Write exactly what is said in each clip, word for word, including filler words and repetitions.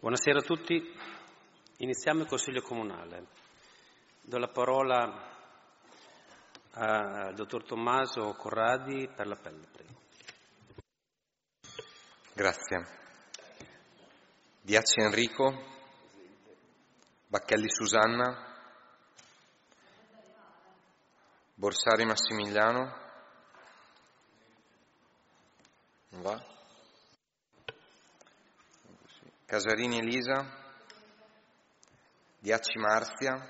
Buonasera a tutti. Iniziamo il Consiglio Comunale. Do la parola al dottor Tommaso Corradi per l'appello. Prego. Grazie. Diaci Enrico, Bacchelli Susanna, Borsari Massimiliano, non va? Casarini Elisa, Diaci Marzia,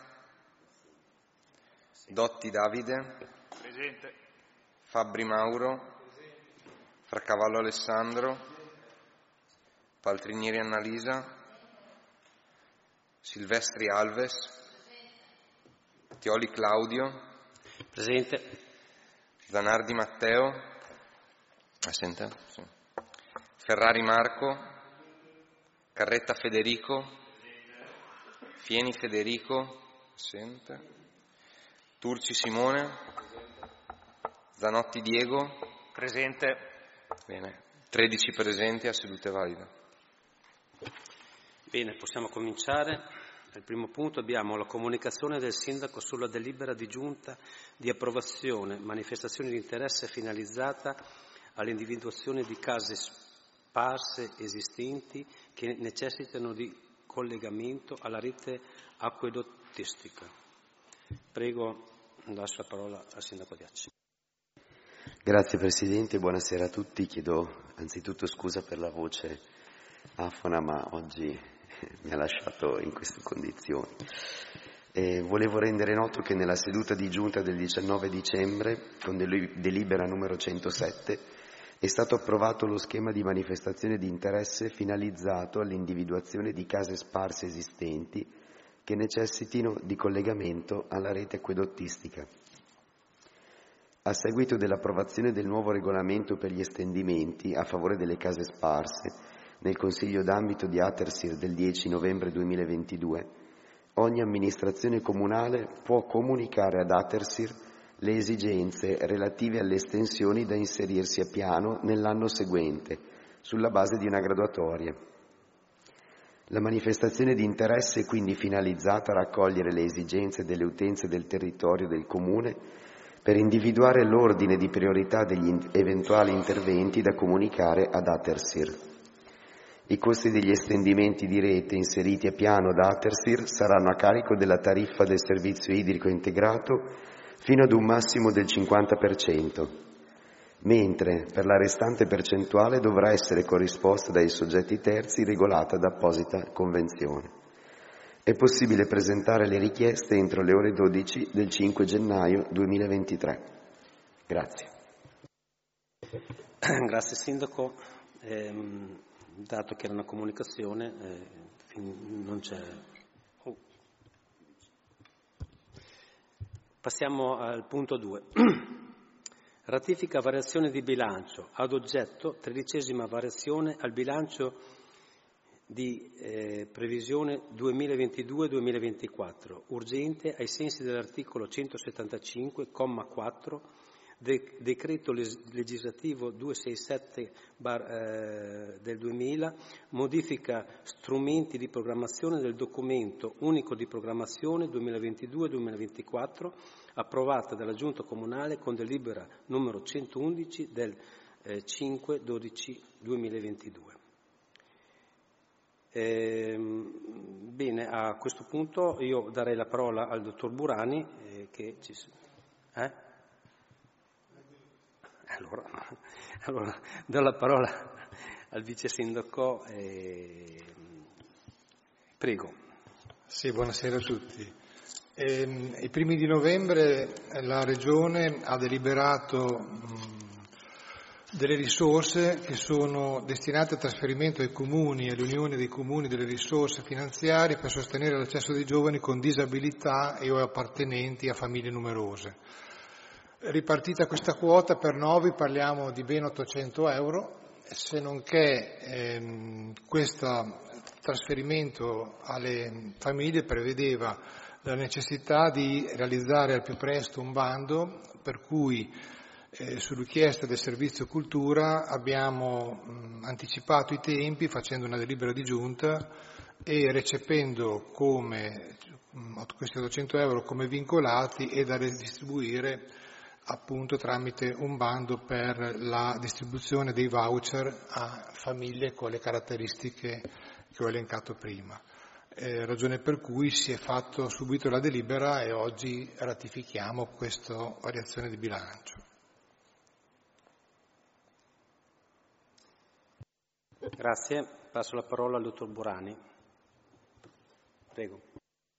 Dotti Davide, presente. Fabbri Mauro, Fracavallo Alessandro, Paltrinieri Annalisa, Silvestri Alves, Tioli Claudio, Presente. Zanardi Matteo, assente? Sì. Ferrari Marco, Carretta Federico, Fieni Federico, assente. Turci Simone, Zanotti Diego, Presente. bene, tredici presenti a sedute valide. Bene, possiamo cominciare. Al primo punto abbiamo la comunicazione del Sindaco sulla delibera di giunta di approvazione, manifestazione di interesse finalizzata all'individuazione di case sparse esistenti che necessitano di collegamento alla rete acquedottistica. Prego, lascio la parola al Sindaco Diaci. Grazie Presidente, buonasera a tutti. Chiedo anzitutto scusa per la voce afona, ma oggi mi ha lasciato in queste condizioni. E volevo rendere noto che nella seduta di giunta del diciannove dicembre, con delibera numero centosette, è stato approvato lo schema di manifestazione di interesse finalizzato all'individuazione di case sparse esistenti che necessitino di collegamento alla rete acquedottistica. A seguito dell'approvazione del nuovo regolamento per gli estendimenti a favore delle case sparse nel Consiglio d'ambito di Atersir del dieci novembre duemilaventidue, ogni amministrazione comunale può comunicare ad Atersir le esigenze relative alle estensioni da inserirsi a piano nell'anno seguente, sulla base di una graduatoria. La manifestazione di interesse è quindi finalizzata a raccogliere le esigenze delle utenze del territorio del Comune per individuare l'ordine di priorità degli eventuali interventi da comunicare ad Atersir. I costi degli estendimenti di rete inseriti a piano da Atersir saranno a carico della tariffa del servizio idrico integrato fino ad un massimo del cinquanta per cento, mentre per la restante percentuale dovrà essere corrisposta dai soggetti terzi regolata da apposita convenzione. È possibile presentare le richieste entro le ore dodici del cinque gennaio duemilaventitré. Grazie. Grazie Sindaco. Eh, dato che era una comunicazione, eh, non c'è... Oh. Passiamo al punto due. Ratifica variazione di bilancio, ad oggetto tredicesima variazione al bilancio di eh, previsione duemilaventidue duemilaventiquattro, urgente ai sensi dell'articolo centosettantacinque, comma quattro, de- decreto les- legislativo duecentosessantasette bar, eh, del duemila, modifica strumenti di programmazione del documento unico di programmazione duemilaventidue duemilaventiquattro, approvata dalla Giunta Comunale con delibera numero centoundici del eh, cinque dodici duemilaventidue. Eh, bene, a questo punto io darei la parola al dottor Burani, eh, che ci... Eh? Allora, allora, do la parola al vice sindaco. Eh, prego. Sì, buonasera a tutti. Eh, I primi di novembre la Regione ha deliberato mh, delle risorse che sono destinate al trasferimento ai comuni e all'unione dei comuni delle risorse finanziarie per sostenere l'accesso dei giovani con disabilità e o appartenenti a famiglie numerose. Ripartita questa quota per Novi parliamo di ben ottocento euro, se non che ehm, questo trasferimento alle famiglie prevedeva la necessità di realizzare al più presto un bando per cui eh, su richiesta del Servizio Cultura abbiamo mh, anticipato i tempi facendo una delibera di giunta e recependo come questi ottocento euro come vincolati e da redistribuire appunto tramite un bando per la distribuzione dei voucher a famiglie con le caratteristiche che ho elencato prima. Eh, ragione per cui si è fatto subito la delibera e oggi ratifichiamo questa variazione di bilancio. Grazie. Passo la parola al dottor Burani. Prego.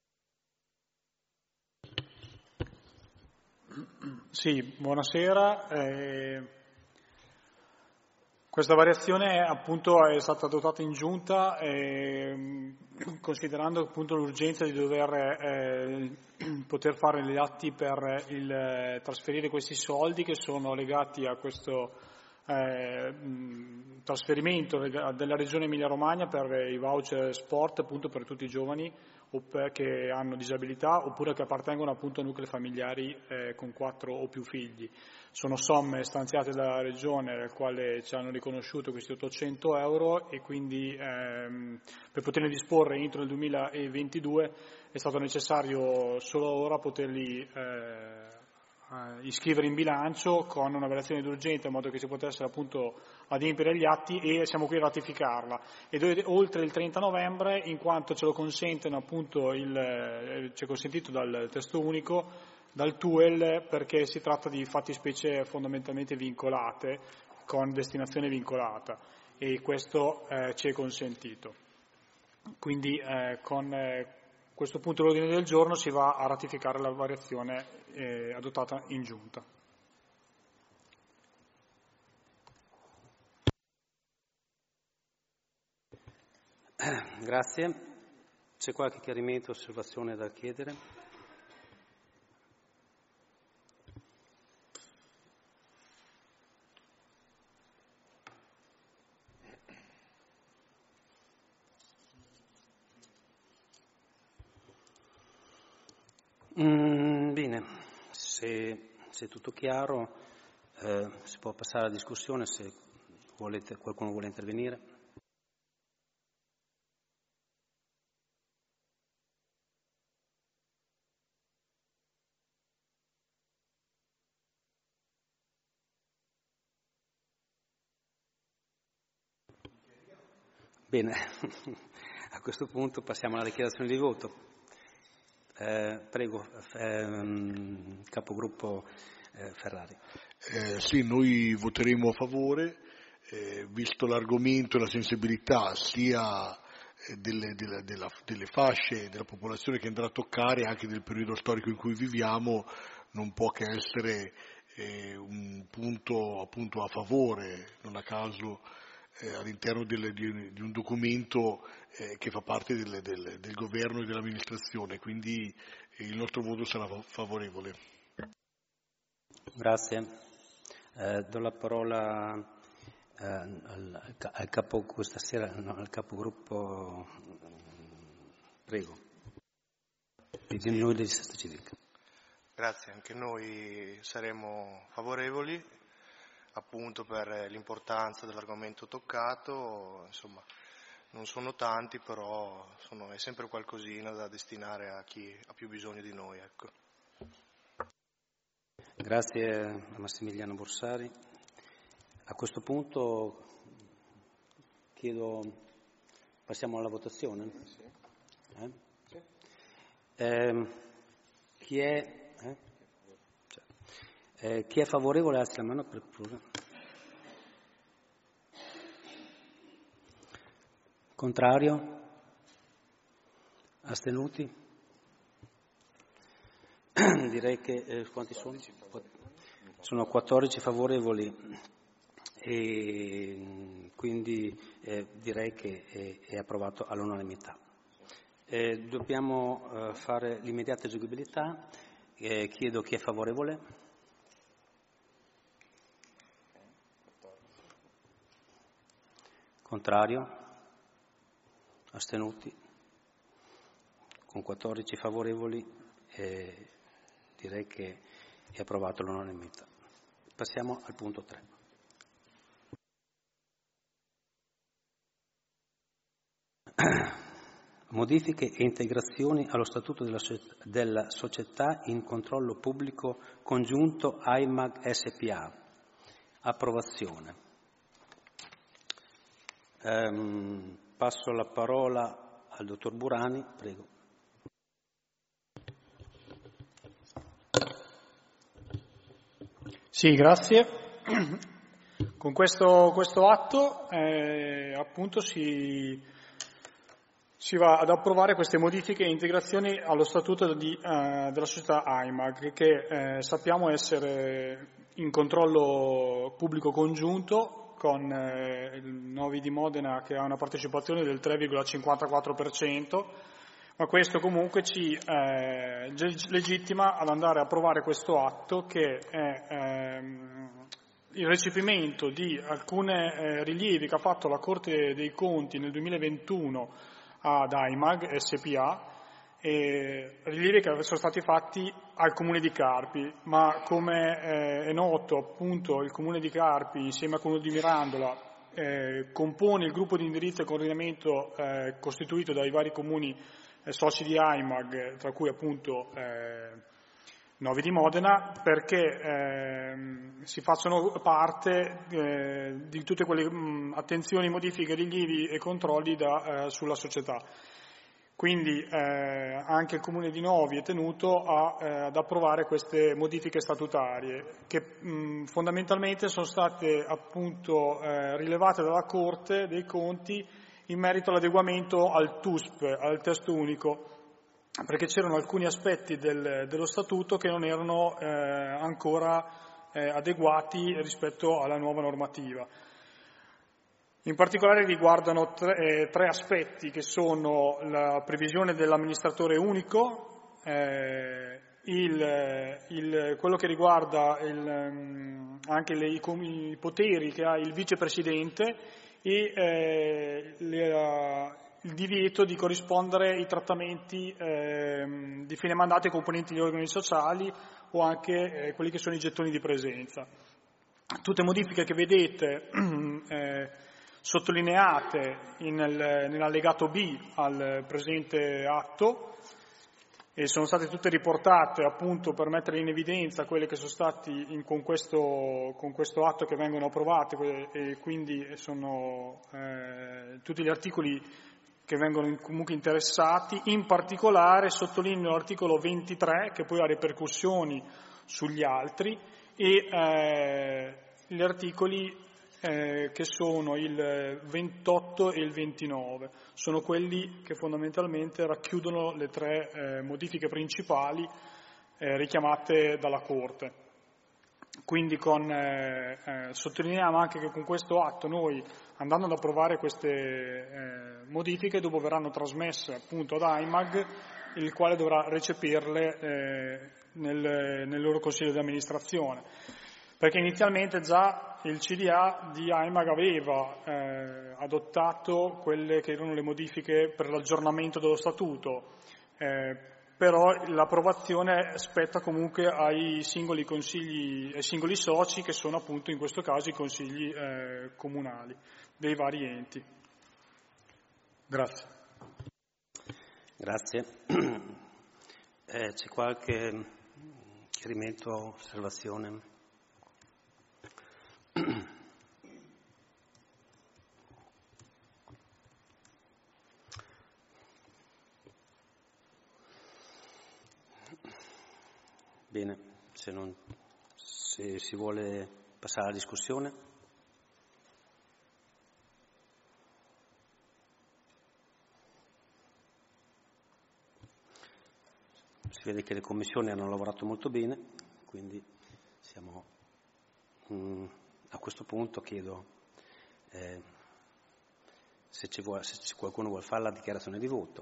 Sì, buonasera. Eh, questa variazione appunto è stata adottata in giunta eh, considerando appunto l'urgenza di dover eh, poter fare gli atti per il, eh, trasferire questi soldi che sono legati a questo eh, trasferimento della Regione Emilia-Romagna per i voucher sport appunto per tutti i giovani che hanno disabilità oppure che appartengono appunto a nuclei familiari eh, con quattro o più figli. Sono somme stanziate dalla Regione al quale ci hanno riconosciuto questi ottocento euro e quindi ehm, per poterli disporre entro il duemilaventidue è stato necessario solo ora poterli eh, iscrivere in bilancio con una variazione d'urgenza in modo che si potesse appunto adempiere agli atti e siamo qui a ratificarla ed oltre il trenta novembre in quanto ce lo consentono appunto il, ci è consentito dal testo unico dal T U E L perché si tratta di fattispecie fondamentalmente vincolate con destinazione vincolata e questo eh, ci è consentito quindi eh, con eh, questo punto dell'ordine del giorno si va a ratificare la variazione eh, adottata in giunta. Grazie. C'è qualche chiarimento o osservazione da chiedere? Mm, bene, se, se è tutto chiaro eh, si può passare alla discussione se volete, qualcuno vuole intervenire. Bene, a questo punto passiamo alla dichiarazione di voto. Eh, prego, ehm, capogruppo eh, Ferrari. Eh, sì, noi voteremo a favore, eh, visto l'argomento e la sensibilità sia delle, delle, della, delle fasce della popolazione che andrà a toccare, anche del periodo storico in cui viviamo, non può che essere eh, un punto appunto a favore, non a caso eh, all'interno del, di, di un documento eh, che fa parte del, del, del governo e dell'amministrazione, quindi eh, il nostro voto sarà favorevole. Grazie. Eh, do la parola eh, al, al capo questa sera, no, al capogruppo, prego, di noi del Sesta Civica. Grazie, anche noi saremo favorevoli appunto per l'importanza dell'argomento toccato, insomma non sono tanti però sono, è sempre qualcosina da destinare a chi ha più bisogno di noi. Ecco. Grazie a Massimiliano Borsari. A questo punto chiedo, passiamo alla votazione? Eh? Eh, chi è... Eh? Eh, chi è favorevole alzi la mano per favore. Contrario? Astenuti? Direi che eh, quanti sono? Sono quattordici favorevoli e quindi eh, direi che è, è approvato all'unanimità. Eh, dobbiamo eh, fare l'immediata eseguibilità. Eh, chiedo chi è favorevole. Contrario? Astenuti? Con quattordici favorevoli eh, direi che è approvato all'unanimità. Passiamo al punto tre. Modifiche e integrazioni allo Statuto della, della Società in controllo pubblico congiunto A I M A G S P A. Approvazione. Ehm, passo la parola al dottor Burani, prego. Sì, grazie. Con questo, questo atto eh, appunto si, si va ad approvare queste modifiche e integrazioni allo statuto di, eh, della società A I M A G, che eh, sappiamo essere in controllo pubblico congiunto con eh, il Novi di Modena, che ha una partecipazione del tre virgola cinquantaquattro per cento, ma questo comunque ci eh, legittima ad andare a approvare questo atto, che è ehm, il recepimento di alcuni eh, rilievi che ha fatto la Corte dei Conti nel duemilaventuno ad A I M A G S P A, e rilievi che sono stati fatti al Comune di Carpi, ma come eh, è noto appunto il Comune di Carpi insieme al Comune di Mirandola eh, compone il gruppo di indirizzo e coordinamento eh, costituito dai vari comuni eh, soci di A I M A G, tra cui appunto eh, Novi di Modena, perché eh, si facciano parte eh, di tutte quelle mh, attenzioni, modifiche, rilievi e controlli da, eh, sulla società. Quindi eh, anche il Comune di Novi è tenuto a, eh, ad approvare queste modifiche statutarie, che mh, fondamentalmente sono state appunto eh, rilevate dalla Corte dei Conti in merito all'adeguamento al T U S P, al testo unico, perché c'erano alcuni aspetti del, dello Statuto che non erano eh, ancora eh, adeguati rispetto alla nuova normativa. In particolare riguardano tre, eh, tre aspetti, che sono la previsione dell'amministratore unico, eh, il, il, quello che riguarda il, anche le, i, i poteri che ha il vicepresidente e eh, le, il divieto di corrispondere i trattamenti eh, di fine mandato ai componenti degli organi sociali o anche eh, quelli che sono i gettoni di presenza. Tutte modifiche che vedete eh, sottolineate in, nell'allegato B al presente atto, e sono state tutte riportate appunto per mettere in evidenza quelle che sono stati in, con, questo, con questo atto che vengono approvate, e quindi sono eh, tutti gli articoli che vengono comunque interessati. In particolare sottolineo l'articolo ventitré, che poi ha ripercussioni sugli altri, e eh, gli articoli eh, che sono il ventotto e il ventinove. Sono quelli che fondamentalmente racchiudono le tre eh, modifiche principali eh, richiamate dalla Corte. Quindi con, eh, eh, sottolineiamo anche che con questo atto noi, andando ad approvare queste eh, modifiche, dopo verranno trasmesse appunto ad A I M A G, il quale dovrà recepirle eh, nel, nel loro consiglio di amministrazione. Perché inizialmente già il C D A di A I M A G aveva eh, adottato quelle che erano le modifiche per l'aggiornamento dello statuto, eh, però l'approvazione spetta comunque ai singoli consigli, ai singoli soci, che sono appunto in questo caso i consigli eh, comunali dei vari enti. Grazie. Grazie. Eh, c'è qualche chiarimento o osservazione? Bene, se, non, se si vuole passare alla discussione. Si vede che le commissioni hanno lavorato molto bene, quindi siamo, mh, a questo punto chiedo eh, se, ci vuole, se qualcuno vuole fare la dichiarazione di voto.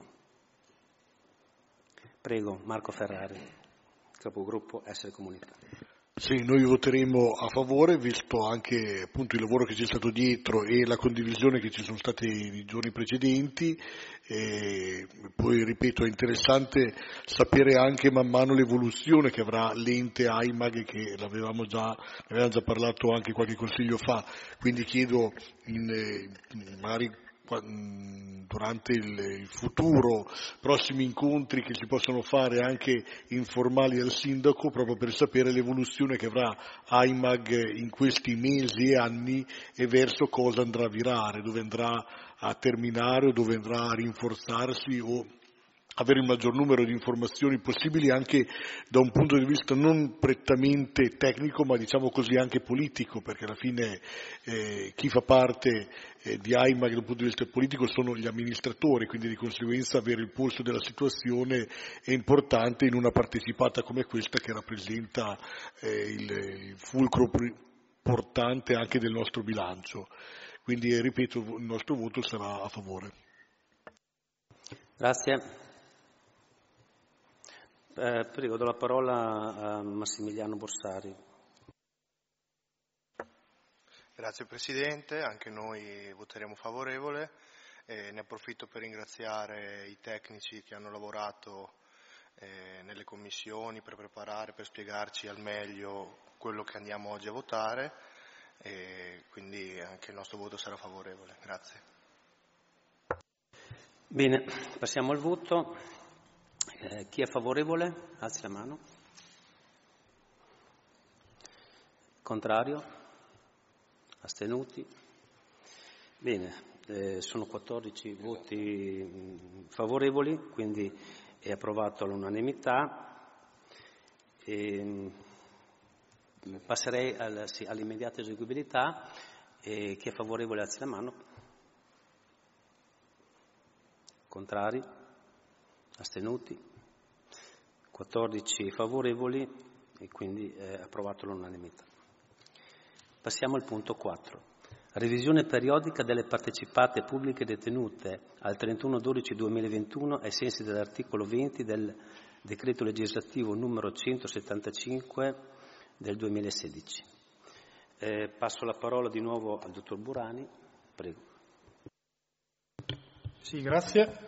Prego, Marco Ferrari, capogruppo Essere Comunità. Sì, noi voteremo a favore, visto anche appunto il lavoro che c'è stato dietro e la condivisione che ci sono state nei giorni precedenti. E poi, ripeto, è interessante sapere anche man mano l'evoluzione che avrà l'ente A I M A G, che l'avevamo già, ne avevamo già parlato anche qualche consiglio fa, quindi chiedo in, in magari durante il, il futuro, prossimi incontri che si possono fare anche informali al sindaco, proprio per sapere l'evoluzione che avrà AIMAG in questi mesi e anni e verso cosa andrà a virare, dove andrà a terminare o dove andrà a rinforzarsi o avere il maggior numero di informazioni possibili anche da un punto di vista non prettamente tecnico, ma diciamo così anche politico, perché alla fine eh, chi fa parte eh, di AIMAG dal punto di vista politico sono gli amministratori, quindi di conseguenza avere il polso della situazione è importante in una partecipata come questa che rappresenta eh, il, il fulcro portante anche del nostro bilancio. Quindi eh, ripeto, il nostro voto sarà a favore. Grazie. Eh, prego, do la parola a Massimiliano Borsari. Grazie Presidente, anche noi voteremo favorevole. Eh, ne approfitto per ringraziare i tecnici che hanno lavorato eh, nelle commissioni per preparare, per spiegarci al meglio quello che andiamo oggi a votare, e quindi anche il nostro voto sarà favorevole. Grazie. Bene, passiamo al voto. Eh, chi è favorevole? Alzi la mano. Contrario? Astenuti? Bene, eh, sono quattordici voti mh, favorevoli, quindi è approvato all'unanimità. E, mh, passerei al, sì, all'immediata eseguibilità. E chi è favorevole alzi la mano. Contrari? Astenuti? quattordici favorevoli e quindi è approvato all'unanimità. Passiamo al punto quattro. Revisione periodica delle partecipate pubbliche detenute al trentuno dicembre duemilaventuno ai sensi dell'articolo venti del decreto legislativo numero centosettantacinque del duemilasedici. Eh, passo la parola di nuovo al dottor Burani. Prego. Sì, grazie.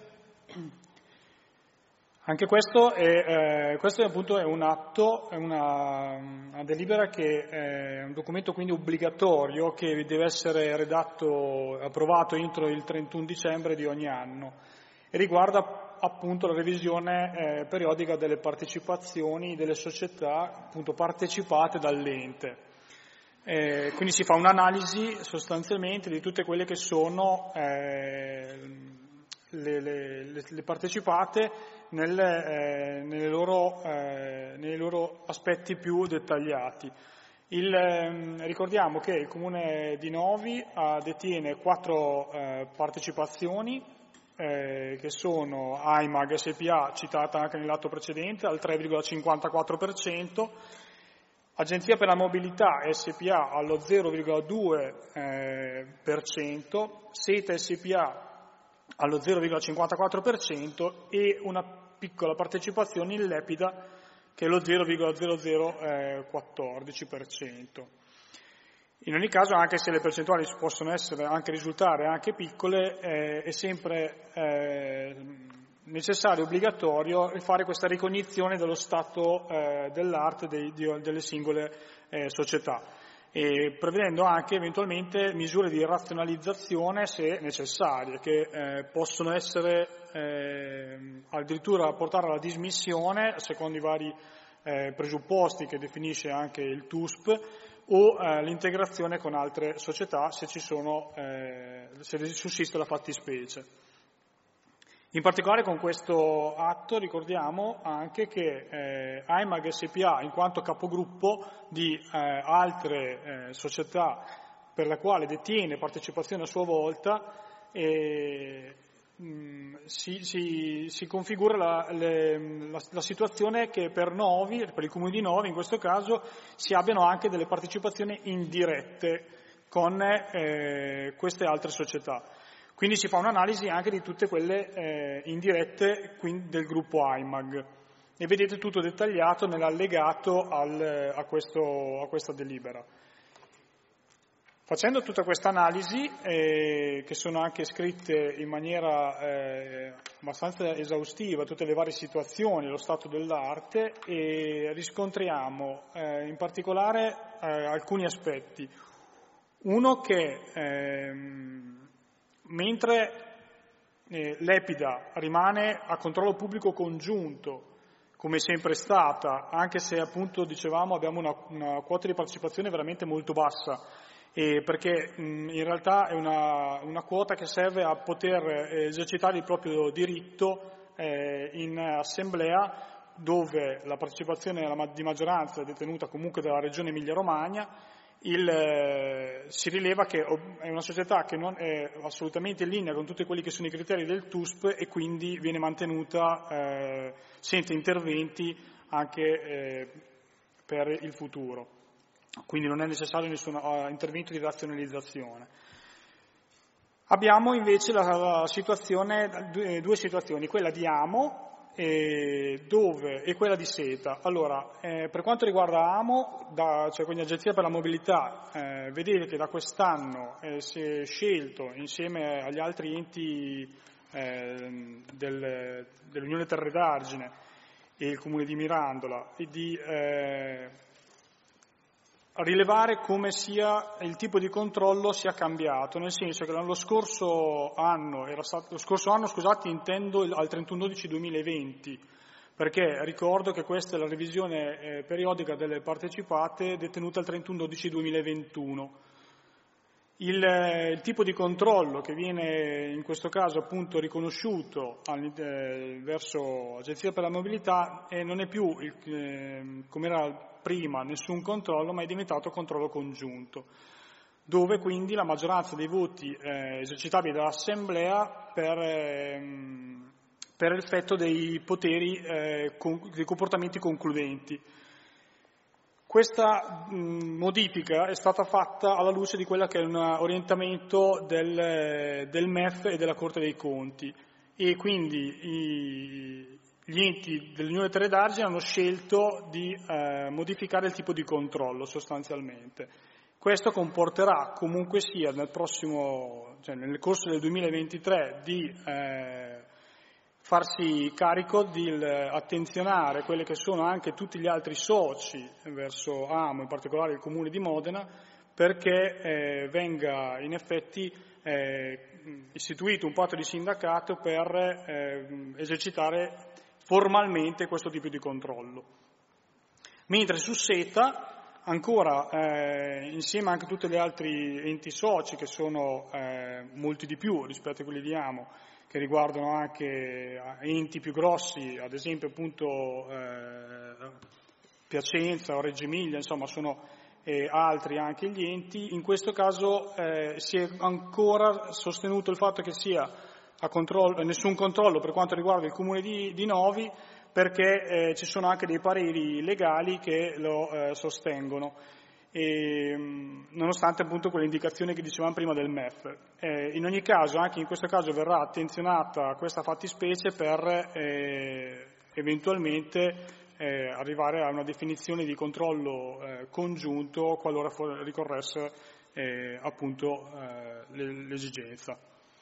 Anche questo è, eh, questo è appunto è un atto, è una, una delibera che è un documento quindi obbligatorio che deve essere redatto, approvato entro il trentuno dicembre di ogni anno e riguarda appunto la revisione eh, periodica delle partecipazioni delle società appunto partecipate dall'ente. Eh, quindi si fa un'analisi sostanzialmente di tutte quelle che sono eh, le, le, le partecipate nelle, eh, nelle loro, eh, nei loro aspetti più dettagliati. Il, eh, ricordiamo che il Comune di Novi ha, detiene quattro eh, partecipazioni eh, che sono AIMAG S P A, citata anche nell'atto precedente, al tre virgola cinquantaquattro per cento, Agenzia per la Mobilità S P A allo zero virgola due per cento, SETA S P A allo zero virgola cinquantaquattro per cento e una piccola partecipazione in Lepida che è lo zero virgola zero zero quattordici per cento. In ogni caso, anche se le percentuali possono essere anche risultare anche piccole, eh, è sempre eh, necessario, obbligatorio fare questa ricognizione dello stato eh, dell'arte dei, di, delle singole eh, società. E prevedendo anche eventualmente misure di razionalizzazione se necessarie, che eh, possono essere eh, addirittura portare alla dismissione, secondo i vari eh, presupposti che definisce anche il T U S P, o eh, l'integrazione con altre società se ci sono, eh, se sussiste la fattispecie. In particolare con questo atto ricordiamo anche che eh, AIMAG S P A, in quanto capogruppo di eh, altre eh, società per la quale detiene partecipazione a sua volta, eh, mh, si, si, si configura la, le, la, la situazione che per Novi, per il Comune di Novi in questo caso, si abbiano anche delle partecipazioni indirette con eh, queste altre società. Quindi si fa un'analisi anche di tutte quelle eh, indirette del gruppo AIMAG e vedete tutto dettagliato nell'allegato al, a, questo, a questa delibera. Facendo tutta questa analisi, eh, che sono anche scritte in maniera eh, abbastanza esaustiva, tutte le varie situazioni, lo stato dell'arte, e riscontriamo eh, in particolare eh, alcuni aspetti. Uno che... Ehm, mentre eh, l'Epida rimane a controllo pubblico congiunto, come sempre è stata, anche se appunto dicevamo abbiamo una, una quota di partecipazione veramente molto bassa, eh, perché mh, in realtà è una, una quota che serve a poter esercitare il proprio diritto eh, in assemblea, dove la partecipazione di maggioranza è detenuta comunque dalla Regione Emilia-Romagna. Il, eh, si rileva che è una società che non è assolutamente in linea con tutti quelli che sono i criteri del T U S P e quindi viene mantenuta eh, senza interventi anche eh, per il futuro. Quindi non è necessario nessun uh, intervento di razionalizzazione. Abbiamo invece la, la situazione, due, due situazioni, quella di Amo E, dove, e quella di Seta. Allora, eh, per quanto riguarda Amo, da, cioè quindi Agenzia per la Mobilità, eh, vedete che da quest'anno eh, si è scelto, insieme agli altri enti eh, del, dell'Unione Terre d'Argine e il Comune di Mirandola, di eh, rilevare come sia il tipo di controllo sia cambiato, nel senso che lo scorso anno, era stato, lo scorso anno scusate, intendo al trentuno dicembre duemilaventi, perché ricordo che questa è la revisione eh, periodica delle partecipate detenuta al trentuno dicembre duemilaventuno. Il, eh, il tipo di controllo che viene in questo caso appunto riconosciuto al, eh, verso Agenzia per la Mobilità eh, non è più il, eh, come era prima nessun controllo, ma è diventato controllo congiunto, dove quindi la maggioranza dei voti eh, esercitabili dall'Assemblea per, eh, per effetto dei poteri, eh, con, dei comportamenti concludenti. Questa mh, modifica è stata fatta alla luce di quello che è un orientamento del, del M E F e della Corte dei Conti, e quindi i, gli enti dell'Unione Terre d'Argine hanno scelto di eh, modificare il tipo di controllo sostanzialmente. Questo comporterà comunque sia nel prossimo, cioè nel corso del duemilaventitré di eh, farsi carico di attenzionare quelli che sono anche tutti gli altri soci verso Amo, in particolare il Comune di Modena, perché eh, venga in effetti eh, istituito un patto di sindacato per eh, esercitare formalmente questo tipo di controllo. Mentre su Seta, ancora, eh, insieme anche a tutti gli altri enti soci, che sono eh, molti di più rispetto a quelli di Amo, che riguardano anche enti più grossi, ad esempio appunto eh, Piacenza o Reggio Emilia, insomma sono eh, altri anche gli enti. In questo caso eh, si è ancora sostenuto il fatto che sia a controllo, nessun controllo per quanto riguarda il Comune di, di Novi, perché eh, ci sono anche dei pareri legali che lo eh, sostengono. E, nonostante appunto quelle indicazioni che dicevamo prima del M E F. Eh, in ogni caso, anche in questo caso verrà attenzionata questa fattispecie per eh, eventualmente eh, arrivare a una definizione di controllo eh, congiunto qualora for- ricorresse eh, appunto eh, l'esigenza.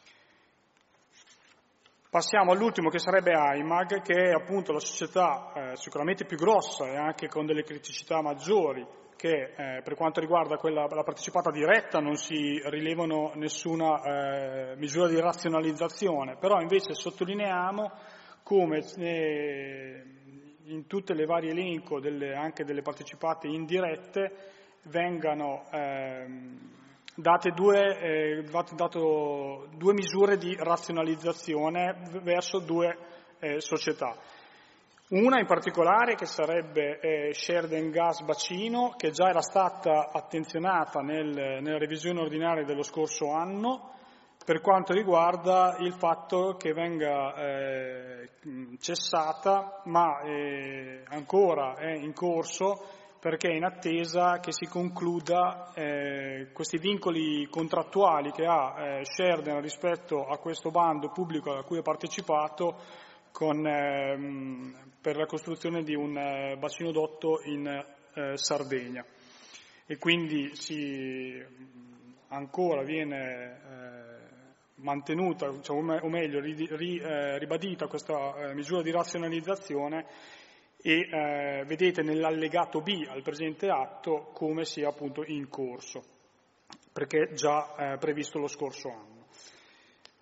Passiamo all'ultimo, che sarebbe AIMAG, che è appunto la società eh, sicuramente più grossa e anche con delle criticità maggiori, che eh, per quanto riguarda quella, la partecipata diretta non si rilevano nessuna eh, misura di razionalizzazione, però invece sottolineiamo come eh, in tutte le varie elenco delle, anche delle partecipate indirette vengano eh, date, due, eh, dato due misure di razionalizzazione verso due eh, società. Una in particolare che sarebbe eh, Sherden Gas Bacino, che già era stata attenzionata nel, nella revisione ordinaria dello scorso anno, per quanto riguarda il fatto che venga eh, cessata, ma eh, ancora è in corso perché è in attesa che si concluda eh, questi vincoli contrattuali che ha eh, Sherden rispetto a questo bando pubblico a cui ha partecipato con, ehm, per la costruzione di un eh, bacino-dotto in eh, Sardegna. E quindi si, ancora viene eh, mantenuta, cioè, o meglio ri, ri, eh, ribadita questa eh, misura di razionalizzazione e eh, vedete nell'allegato B al presente atto come sia appunto in corso, perché già eh, previsto lo scorso anno.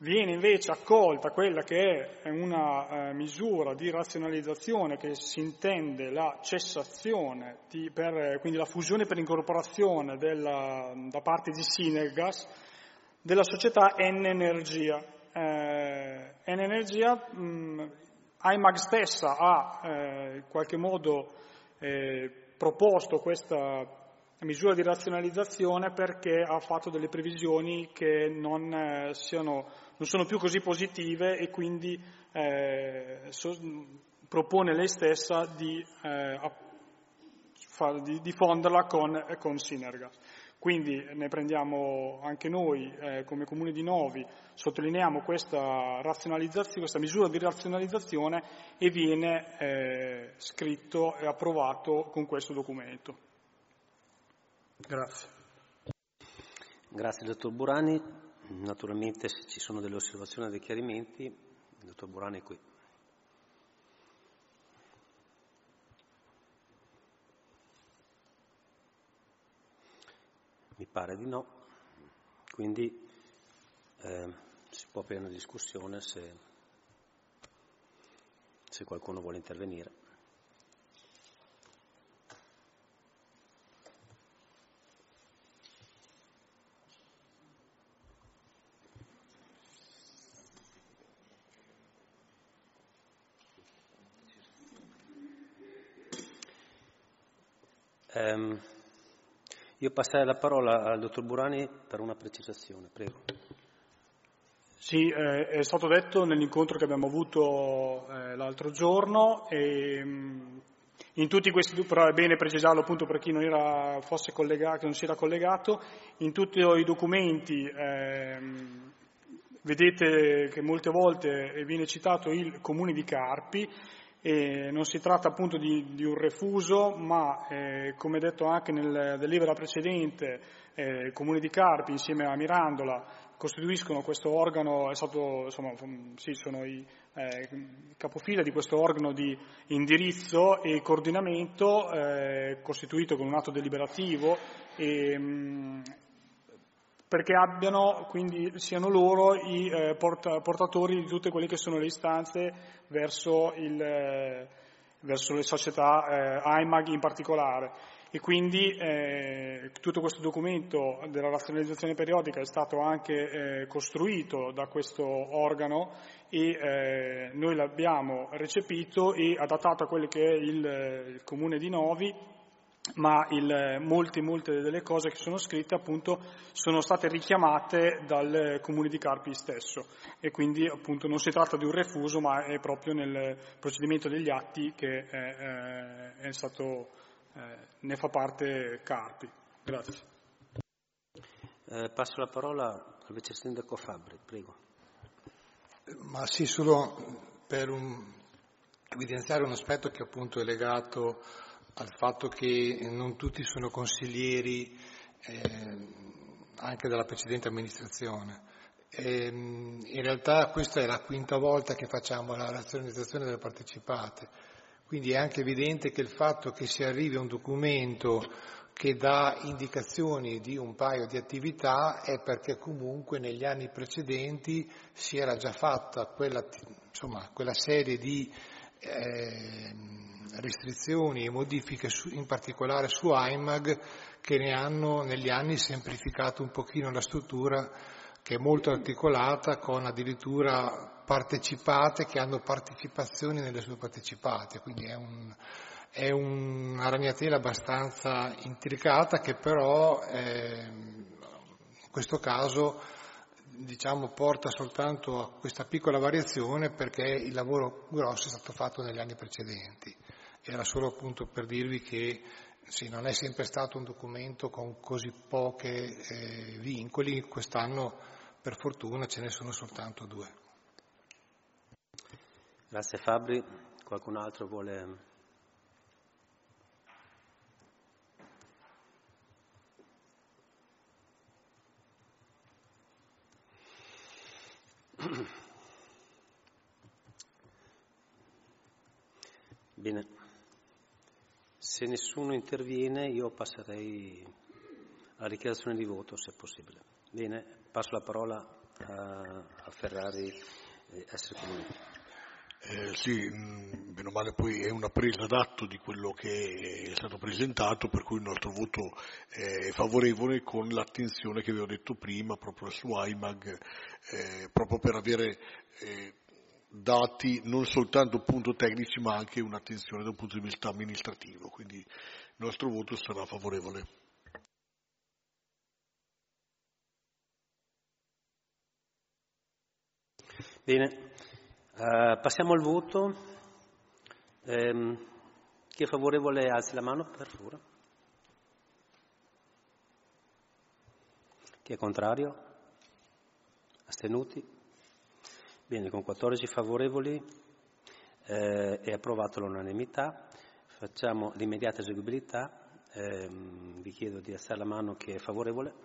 Viene invece accolta quella che è una eh, misura di razionalizzazione che si intende la cessazione, di, per, quindi la fusione per incorporazione della, da parte di Synergas della società N-Energia. Eh, N-Energia, mh, AIMAG stessa ha eh, in qualche modo eh, proposto questa misura di razionalizzazione perché ha fatto delle previsioni che non, eh, siano, non sono più così positive e quindi eh, so, propone lei stessa di, eh, fa, di, di fonderla con, con Synergas. Quindi ne prendiamo anche noi eh, come Comune di Novi, sottolineiamo questa razionalizzazione, questa misura di razionalizzazione e viene eh, scritto e approvato con questo documento. Grazie. Grazie dottor Burani. Naturalmente se ci sono delle osservazioni o dei chiarimenti, il dottor Burani è qui. Mi pare di no, quindi eh, si può aprire una discussione se, se qualcuno vuole intervenire. Um, io passerei la parola al dottor Burani per una precisazione, prego. Sì, eh, è stato detto nell'incontro che abbiamo avuto eh, l'altro giorno e mh, in tutti questi, però è bene precisarlo appunto per chi non era, fosse collegato, che non si era collegato, in tutti i documenti eh, vedete che molte volte viene citato il Comune di Carpi. E non si tratta appunto di, di un refuso, ma eh, come detto anche nel delibera precedente, eh, il Comune di Carpi insieme a Mirandola costituiscono questo organo, è stato, insomma, sì, sono i eh, capofila di questo organo di indirizzo e coordinamento eh, costituito con un atto deliberativo e, mh, perché abbiano, quindi siano loro i eh, port- portatori di tutte quelle che sono le istanze verso, il, eh, verso le società eh, AIMAG in particolare. E quindi eh, tutto questo documento della razionalizzazione periodica è stato anche eh, costruito da questo organo e eh, noi l'abbiamo recepito e adattato a quello che è il, il Comune di Novi, ma il, molte, molte delle cose che sono scritte appunto sono state richiamate dal Comune di Carpi stesso e quindi appunto non si tratta di un refuso ma è proprio nel procedimento degli atti che è, è, è stato, eh, ne fa parte Carpi. Grazie. Eh, passo la parola al vice sindaco Fabbri, prego. Ma sì, solo per un, evidenziare un aspetto che appunto è legato al fatto che non tutti sono consiglieri eh, anche della precedente amministrazione. E, in realtà questa è la quinta volta che facciamo la razionalizzazione delle partecipate, quindi è anche evidente che il fatto che si arrivi a un documento che dà indicazioni di un paio di attività è perché comunque negli anni precedenti si era già fatta quella, insomma, quella serie di eh, restrizioni e modifiche su, in particolare su AIMAG che ne hanno negli anni semplificato un pochino la struttura, che è molto articolata, con addirittura partecipate che hanno partecipazioni nelle sue partecipate, quindi è, un, è una ragnatela abbastanza intricata che però eh, in questo caso diciamo porta soltanto a questa piccola variazione perché il lavoro grosso è stato fatto negli anni precedenti. Era solo appunto per dirvi che sì, non è sempre stato un documento con così poche eh, vincoli, quest'anno per fortuna ce ne sono soltanto due. Grazie Fabbri, qualcun altro vuole... Bene, se nessuno interviene io passerei alla dichiarazione di voto se possibile. Bene, passo la parola a, a Ferrari eh, essere comunità. Eh, sì, bene o male poi è una presa d'atto di quello che è stato presentato, per cui il nostro voto è favorevole, con l'attenzione che vi ho detto prima proprio su I M A G, eh, proprio per avere eh, dati non soltanto appunto tecnici ma anche un'attenzione da un punto di vista amministrativo, quindi il nostro voto sarà favorevole. Bene, uh, passiamo al voto. Um, chi è favorevole alzi la mano, per favore. Chi è contrario? Astenuti? Bene, con quattordici favorevoli eh, è approvato all'unanimità. Facciamo l'immediata eseguibilità. Eh, vi chiedo di alzare la mano chi è favorevole.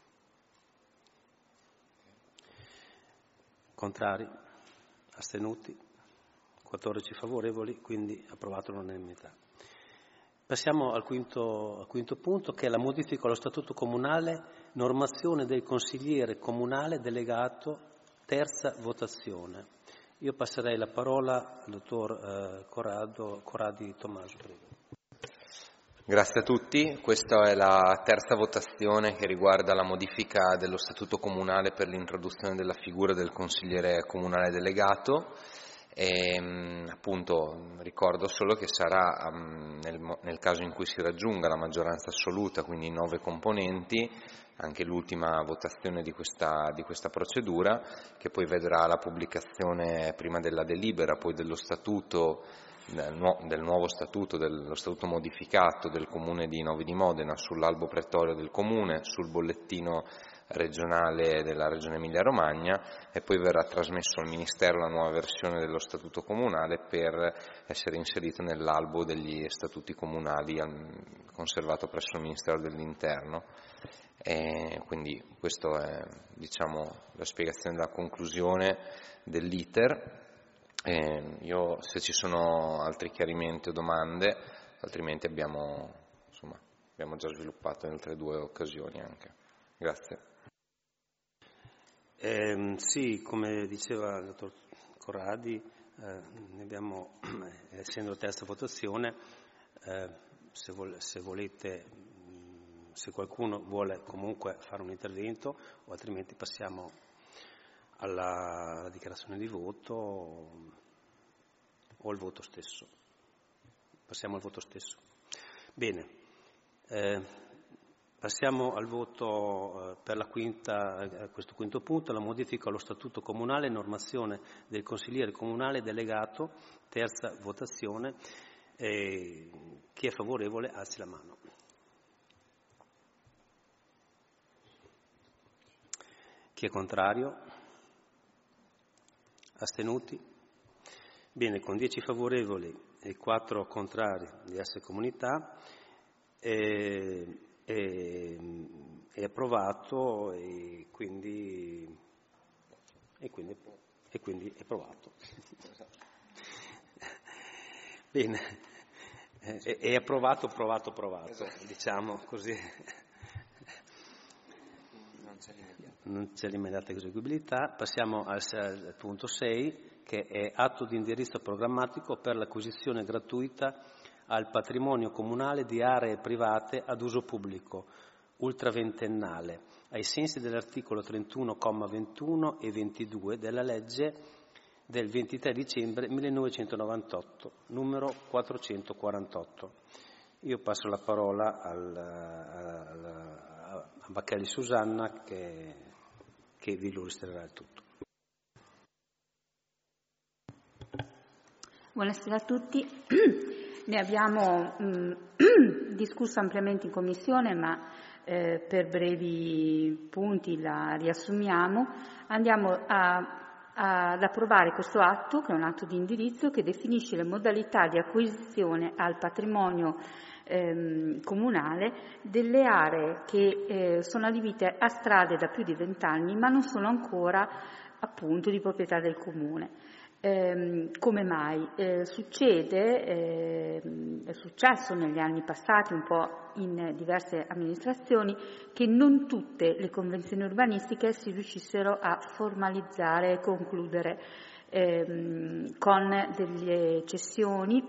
Contrari? Astenuti? quattordici favorevoli, quindi approvato all'unanimità. Passiamo al quinto, al quinto punto, che è la modifica allo Statuto Comunale, normazione del consigliere comunale delegato, terza votazione. Io passerei la parola al dottor eh, Corrado, Corradi Tommaso, prego. Grazie a tutti, questa è la terza votazione che riguarda la modifica dello Statuto Comunale per l'introduzione della figura del consigliere comunale delegato. E, appunto ricordo solo che sarà um, nel, nel caso in cui si raggiunga la maggioranza assoluta, quindi nove componenti, anche l'ultima votazione di questa, di questa procedura, che poi vedrà la pubblicazione prima della delibera, poi dello statuto, del, nu- del nuovo statuto, dello statuto modificato del Comune di Novi di Modena sull'albo pretorio del Comune, sul bollettino regionale della Regione Emilia-Romagna, e poi verrà trasmesso al Ministero la nuova versione dello Statuto Comunale per essere inserito nell'albo degli statuti comunali conservato presso il Ministero dell'Interno. E quindi questa è, diciamo, la spiegazione della conclusione dell'iter. E io, se ci sono altri chiarimenti o domande, altrimenti abbiamo, insomma, abbiamo già sviluppato in altre due occasioni anche. Grazie. Eh, sì, come diceva il dottor Corradi, eh, ne abbiamo, eh, essendo la terza votazione, eh, se, vol- se volete, mh, se qualcuno vuole comunque fare un intervento, o altrimenti passiamo alla, alla dichiarazione di voto o, o al voto stesso. Passiamo al voto stesso. Bene. Eh, Passiamo al voto per la quinta, a questo quinto punto, la modifica allo Statuto Comunale, normazione del consigliere comunale delegato, terza votazione. E chi è favorevole alzi la mano. Chi è contrario? Astenuti? Bene, con dieci favorevoli e quattro contrari di esse comunità, e È, è approvato e quindi, e quindi, e quindi è approvato. Bene, è, è approvato, approvato, approvato, esatto. Diciamo così. Non c'è l'immediata eseguibilità. Passiamo al, al punto sei, che è atto di indirizzo programmatico per l'acquisizione gratuita al patrimonio comunale di aree private ad uso pubblico, ultraventennale, ai sensi dell'articolo trentuno, comma ventuno e ventidue della legge del ventitré dicembre millenovecentonovantotto, numero quattrocentoquarantotto. Io passo la parola al, al, a Bacchelli Susanna che, che vi illustrerà il tutto. Buonasera a tutti. Ne abbiamo mh, discusso ampiamente in Commissione, ma eh, per brevi punti la riassumiamo. Andiamo a, a, ad approvare questo atto, che è un atto di indirizzo, che definisce le modalità di acquisizione al patrimonio ehm, comunale delle aree che eh, sono adibite a strade da più di vent'anni, ma non sono ancora appunto di proprietà del Comune. Eh, come mai? Eh, succede, eh, è successo negli anni passati un po' in diverse amministrazioni che non tutte le convenzioni urbanistiche si riuscissero a formalizzare e concludere eh, con delle cessioni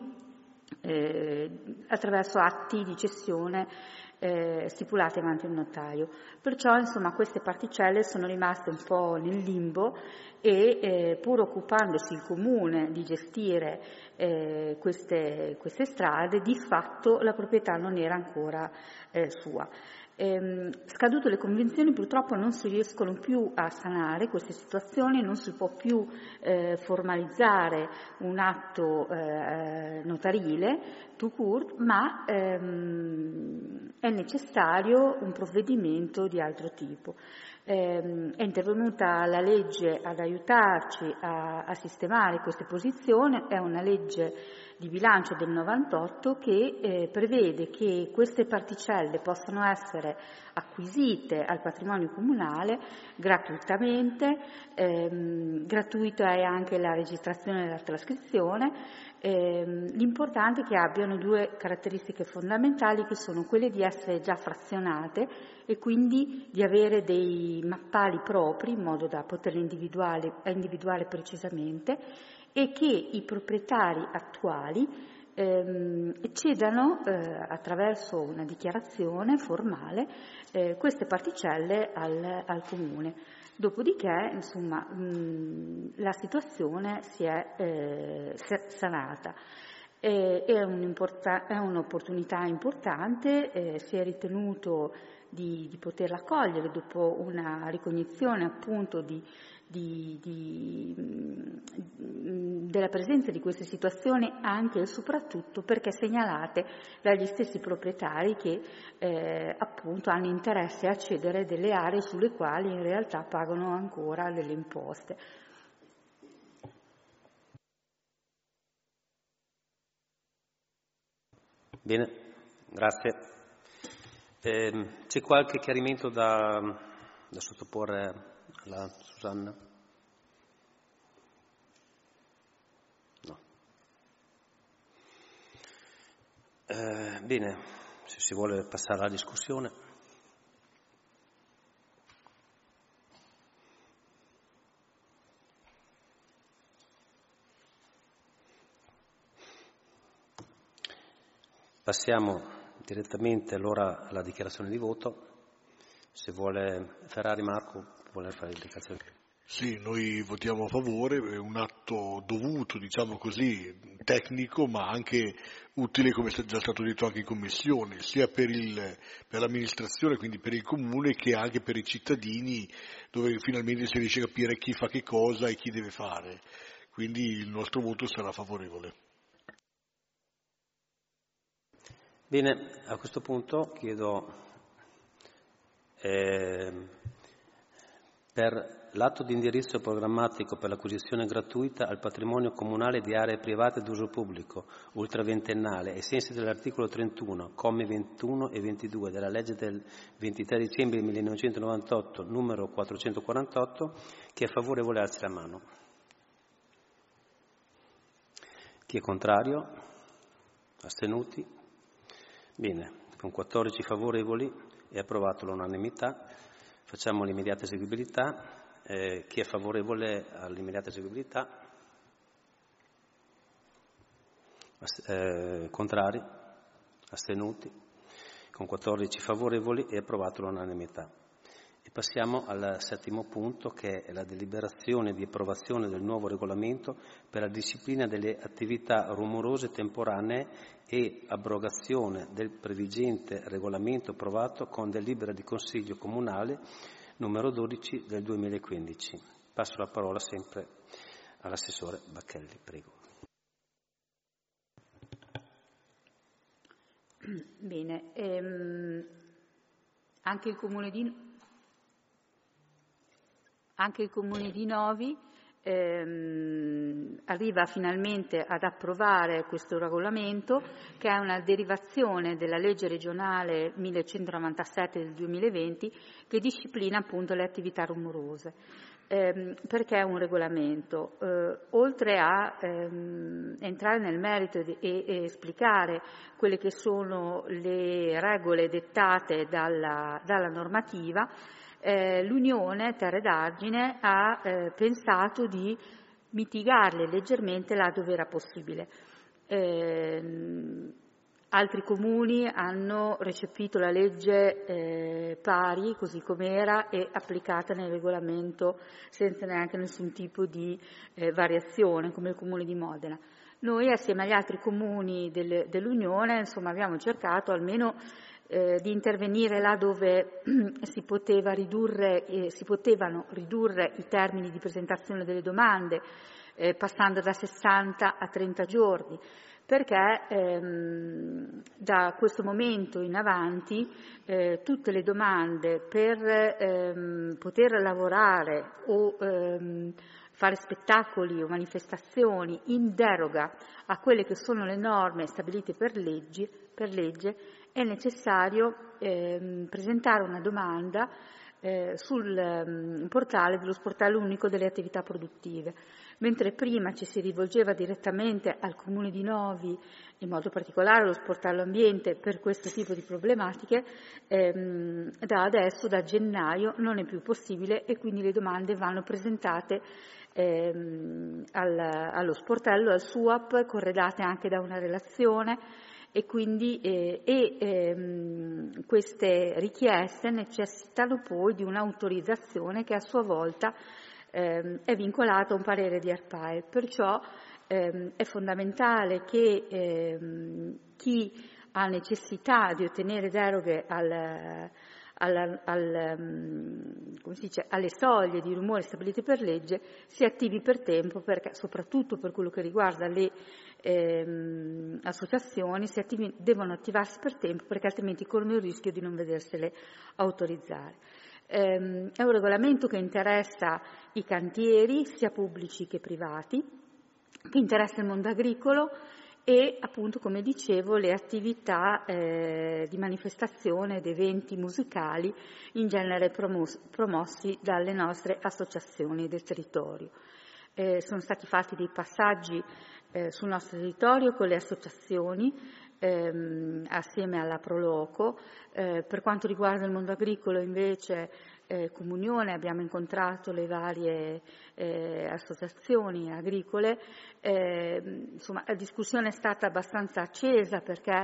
eh, attraverso atti di cessione Eh, stipulate avanti un notaio. Perciò insomma queste particelle sono rimaste un po' nel limbo e eh, pur occupandosi il comune di gestire eh, queste, queste strade, di fatto la proprietà non era ancora eh, sua. Ehm, scadute le convenzioni purtroppo non si riescono più a sanare queste situazioni, non si può più eh, formalizzare un atto eh, notarile tout court, ma ehm, è necessario un provvedimento di altro tipo. Eh, è intervenuta la legge ad aiutarci a, a sistemare queste posizioni, è una legge di bilancio del novantotto che eh, prevede che queste particelle possano essere acquisite al patrimonio comunale gratuitamente, ehm, gratuita è anche la registrazione della trascrizione. Ehm, l'importante è che abbiano due caratteristiche fondamentali, che sono quelle di essere già frazionate e quindi di avere dei mappali propri in modo da poterle individuare, individuare precisamente, e che i proprietari attuali ehm, cedano eh, attraverso una dichiarazione formale eh, queste particelle al, al comune. Dopodiché, insomma, mh, la situazione si è eh, sanata. Eh, è, è un'opportunità importante, eh, si è ritenuto di, di poterla cogliere dopo una ricognizione appunto di Di, di, della presenza di queste situazioni anche e soprattutto perché segnalate dagli stessi proprietari che eh, appunto hanno interesse a cedere delle aree sulle quali in realtà pagano ancora delle imposte. Bene, grazie. Eh, c'è qualche chiarimento da, da sottoporre alla Susanna? No. Eh, bene, se si vuole passare alla discussione. Passiamo direttamente allora alla dichiarazione di voto. Se vuole Ferrari Marco, vuole fare l'indicazione. Sì, noi votiamo a favore, è un atto dovuto, diciamo così, tecnico, ma anche utile, come è già stato detto anche in commissione, sia per, il, per l'amministrazione, quindi per il comune, che anche per i cittadini, dove finalmente si riesce a capire chi fa che cosa e chi deve fare. Quindi il nostro voto sarà favorevole. Bene, a questo punto chiedo eh, per l'atto di indirizzo programmatico per l'acquisizione gratuita al patrimonio comunale di aree private d'uso pubblico ultraventennale, ai sensi dell'articolo trentuno, commi ventuno e ventidue della legge del ventitré dicembre millenovecentonovantotto, numero quattrocentoquarantotto, chi è favorevole alzi la mano. Chi è contrario? Astenuti? Bene, con quattordici favorevoli è approvato all'unanimità. Facciamo l'immediata eseguibilità. Eh, chi è favorevole all'immediata eseguibilità? As- eh, contrari? Astenuti? Con quattordici favorevoli è approvato all'unanimità. E passiamo al settimo punto, che è la deliberazione di approvazione del nuovo regolamento per la disciplina delle attività rumorose temporanee e abrogazione del previgente regolamento approvato con delibera di Consiglio Comunale numero dodici del duemilaquindici. Passo la parola sempre all'assessore Bacchelli, prego. Bene, ehm, anche il Comune di Anche il Comune di Novi ehm, arriva finalmente ad approvare questo regolamento, che è una derivazione della legge regionale millecentonovantasette del duemilaventi, che disciplina appunto le attività rumorose. ehm, perché è un regolamento. Eh, oltre a ehm, entrare nel merito e, e esplicare quelle che sono le regole dettate dalla, dalla normativa, eh, l'Unione Terre d'Argine ha eh, pensato di mitigarle leggermente là dove era possibile. Eh, altri comuni hanno recepito la legge eh, pari, così com'era, e applicata nel regolamento senza neanche nessun tipo di eh, variazione, come il Comune di Modena. Noi, assieme agli altri comuni del, dell'Unione, insomma, abbiamo cercato almeno eh, di intervenire là dove si poteva ridurre, eh, si potevano ridurre i termini di presentazione delle domande, eh, passando da sessanta a trenta giorni, perché ehm, da questo momento in avanti eh, tutte le domande per ehm, poter lavorare o ehm, fare spettacoli o manifestazioni in deroga a quelle che sono le norme stabilite per, leggi, per legge, è necessario ehm, presentare una domanda eh, sul um, portale dello sportello unico delle attività produttive. Mentre prima ci si rivolgeva direttamente al Comune di Novi, in modo particolare allo sportello ambiente, per questo tipo di problematiche, ehm, da adesso, da gennaio, non è più possibile e quindi le domande vanno presentate ehm, al, allo sportello, al S U A P, corredate anche da una relazione, e quindi eh, e, ehm, queste richieste necessitano poi di un'autorizzazione che a sua volta ehm, è vincolata a un parere di ARPAE. Perciò ehm, è fondamentale che ehm, chi ha necessità di ottenere deroghe al, al, al, come si dice, alle soglie di rumore stabilite per legge si attivi per tempo, perché soprattutto per quello che riguarda le ehm, associazioni si attivi, devono attivarsi per tempo, perché altrimenti corrono il rischio di non vedersele autorizzare. Ehm, è un regolamento che interessa i cantieri, sia pubblici che privati, che interessa il mondo agricolo e, appunto, come dicevo, le attività eh, di manifestazione ed eventi musicali in genere promos- promossi dalle nostre associazioni del territorio. Eh, sono stati fatti dei passaggi eh, sul nostro territorio con le associazioni, ehm, assieme alla Proloco. Eh, per quanto riguarda il mondo agricolo, invece, eh, Comunione, abbiamo incontrato le varie eh, associazioni agricole. Eh, insomma, la discussione è stata abbastanza accesa, perché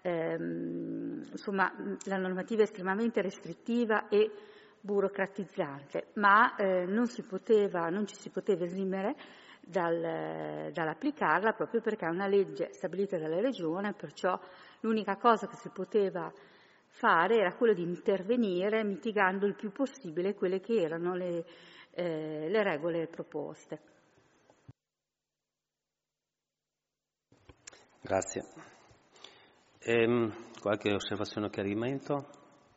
ehm, insomma, la normativa è estremamente restrittiva e burocratizzante, ma eh, non si poteva, non ci si poteva esimere dal, dall'applicarla, proprio perché è una legge stabilita dalla Regione, perciò l'unica cosa che si poteva fare era quello di intervenire mitigando il più possibile quelle che erano le, eh, le regole proposte. Grazie. Ehm, qualche osservazione o chiarimento?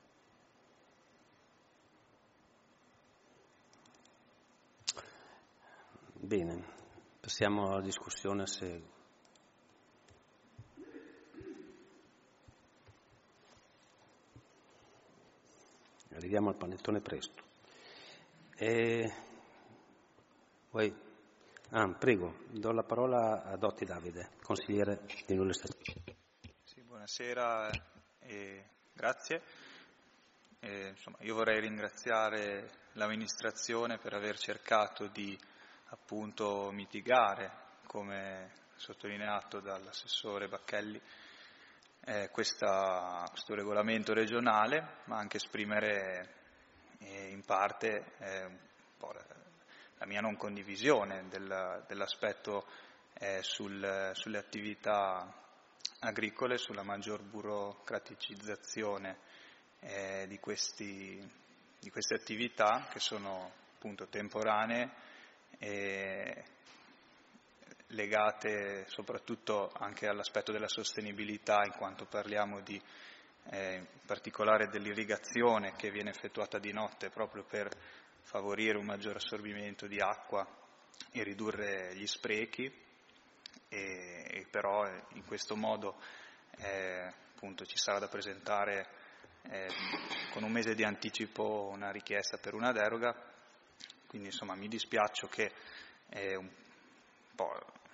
Bene, passiamo alla discussione se arriviamo al panettone presto. E... Vuoi? Ah, prego, do la parola a Dotti Davide, consigliere di Nulle Stazioni. Sì, buonasera e grazie. E, insomma, io vorrei ringraziare l'amministrazione per aver cercato di appunto mitigare, come sottolineato dall'assessore Bacchelli, eh, questa, questo regolamento regionale, ma anche esprimere eh, in parte eh, un po' la, la mia non condivisione del, dell'aspetto eh, sul, sulle attività agricole, sulla maggior burocraticizzazione eh, di, questi, di queste attività che sono appunto temporanee e legate soprattutto anche all'aspetto della sostenibilità, in quanto parliamo di, eh, in particolare dell'irrigazione che viene effettuata di notte proprio per favorire un maggior assorbimento di acqua e ridurre gli sprechi, e, e però in questo modo eh, appunto ci sarà da presentare eh, con un mese di anticipo una richiesta per una deroga. Quindi insomma mi dispiaccio che eh, un po'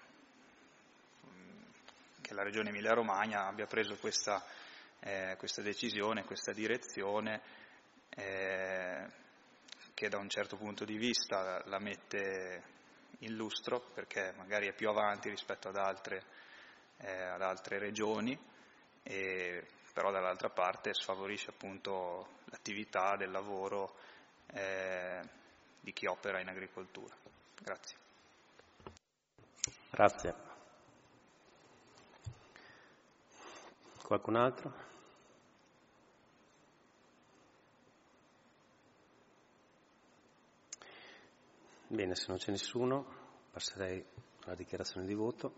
che la Regione Emilia-Romagna abbia preso questa, eh, questa decisione, questa direzione, eh, che da un certo punto di vista la mette in lustro, perché magari è più avanti rispetto ad altre, eh, ad altre regioni, e, però dall'altra parte sfavorisce appunto l'attività del lavoro eh, di chi opera in agricoltura. Grazie. Grazie. Qualcun altro? Bene, se non c'è nessuno, passerei alla dichiarazione di voto.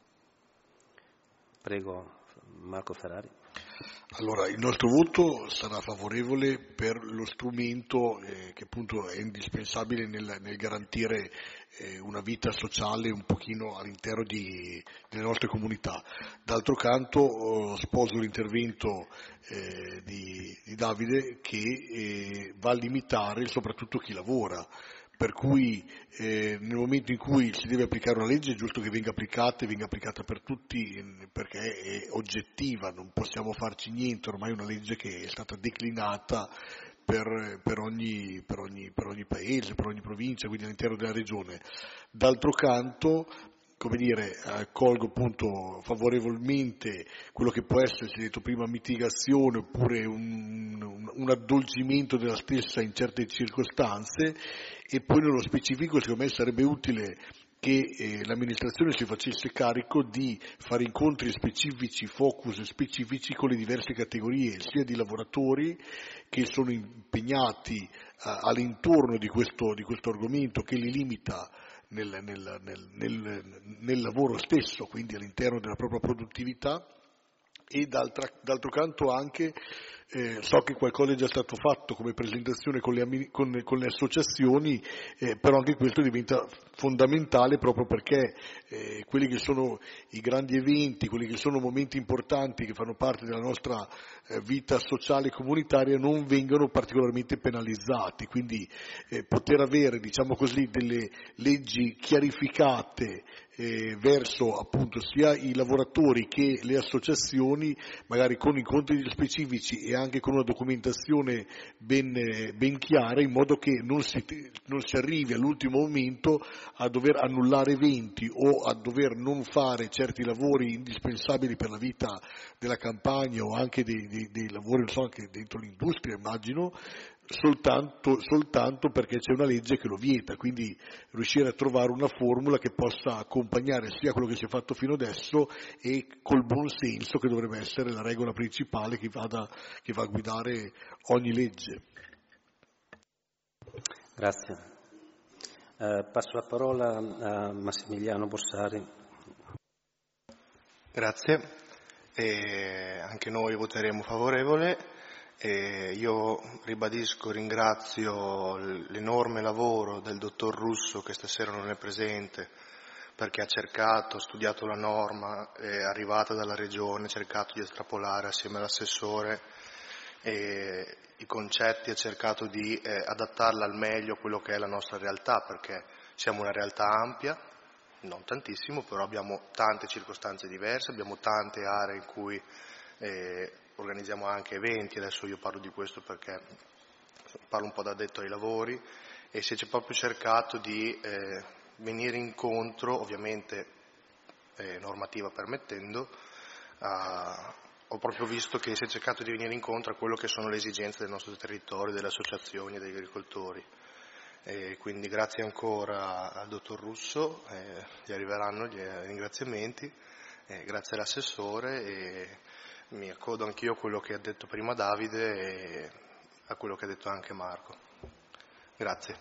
Prego, Marco Ferrari. Allora, il nostro voto sarà favorevole per lo strumento eh, che appunto è indispensabile nel, nel garantire eh, una vita sociale un pochino all'interno di, delle nostre comunità. D'altro canto eh, sposo l'intervento eh, di, di Davide che eh, va a limitare soprattutto chi lavora. Per cui eh, nel momento in cui si deve applicare una legge è giusto che venga applicata e venga applicata per tutti, perché è oggettiva, non possiamo farci niente, ormai è una legge che è stata declinata per, per, ogni, per, ogni, per ogni paese, per ogni provincia, quindi all'interno della regione. D'altro canto, come dire, accolgo appunto favorevolmente quello che può essere, si è detto prima, mitigazione oppure un, un, un addolcimento della stessa in certe circostanze, e poi nello specifico secondo me sarebbe utile che eh, l'amministrazione si facesse carico di fare incontri specifici, focus specifici con le diverse categorie, sia di lavoratori che sono impegnati eh, all'intorno di questo, di questo argomento che li limita Nel, nel, nel, nel, nel lavoro stesso, quindi all'interno della propria produttività, e d'altra, d'altro canto anche eh, so che qualcosa è già stato fatto come presentazione con le, con, con le associazioni, eh, però anche questo diventa fondamentale proprio perché eh, quelli che sono i grandi eventi, quelli che sono momenti importanti che fanno parte della nostra eh, vita sociale e comunitaria non vengano particolarmente penalizzati, quindi eh, poter avere, diciamo così, delle leggi chiarificate eh, verso appunto sia i lavoratori che le associazioni, magari con incontri specifici e anche con una documentazione ben, ben chiara, in modo che non si, non si arrivi all'ultimo momento a dover annullare eventi o a dover non fare certi lavori indispensabili per la vita della campagna o anche dei, dei, dei lavori, non so, anche dentro l'industria immagino, soltanto, soltanto perché c'è una legge che lo vieta, quindi riuscire a trovare una formula che possa accompagnare sia quello che si è fatto fino adesso e col buon senso che dovrebbe essere la regola principale che, vada, che va a guidare ogni legge. Grazie. Eh, passo la parola a Massimiliano Borsari. Grazie. E anche noi voteremo favorevole. E io ribadisco, ringrazio l'enorme lavoro del dottor Russo, che stasera non è presente, perché ha cercato, ha studiato la norma, è arrivata dalla Regione, ha cercato di estrapolare assieme all'assessore e i concetti, ha cercato di eh, adattarla al meglio a quello che è la nostra realtà, perché siamo una realtà ampia, non tantissimo, però abbiamo tante circostanze diverse, abbiamo tante aree in cui eh, organizziamo anche eventi. Adesso io parlo di questo perché parlo un po' da addetto ai lavori, e si è proprio cercato di eh, venire incontro, ovviamente eh, normativa permettendo, a, ho proprio visto che si è cercato di venire incontro a quello che sono le esigenze del nostro territorio, delle associazioni e degli agricoltori. E quindi grazie ancora al dottor Russo, eh, gli arriveranno gli ringraziamenti, eh, grazie all'assessore, e mi accodo anch'io a quello che ha detto prima Davide e a quello che ha detto anche Marco. Grazie.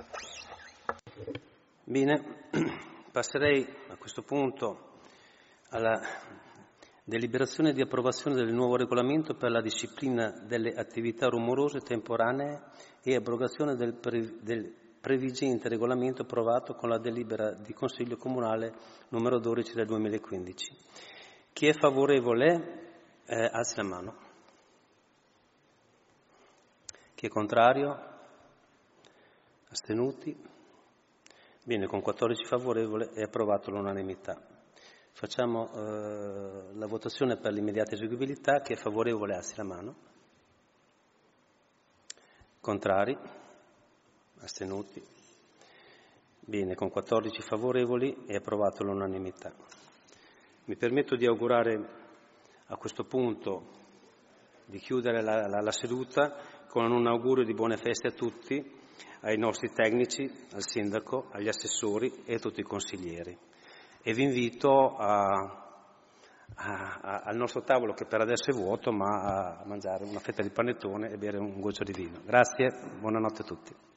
Bene, passerei a questo punto alla deliberazione di approvazione del nuovo regolamento per la disciplina delle attività rumorose temporanee e abrogazione del, pre, del previgente regolamento approvato con la delibera di Consiglio Comunale numero dodici del duemilaquindici. Chi è favorevole eh, alzi la mano. Chi è contrario? Astenuti? Bene, con quattordici favorevoli è approvato all'unanimità. Facciamo eh, la votazione per l'immediata eseguibilità. Chi è favorevole alzi la mano. Contrari? Astenuti? Bene, con quattordici favorevoli è approvato all'unanimità. Mi permetto di augurare a questo punto di chiudere la, la, la seduta con un augurio di buone feste a tutti, ai nostri tecnici, al sindaco, agli assessori e a tutti i consiglieri. E vi invito a, a, a, al nostro tavolo, che per adesso è vuoto, ma a mangiare una fetta di panettone e bere un goccio di vino. Grazie, buonanotte a tutti.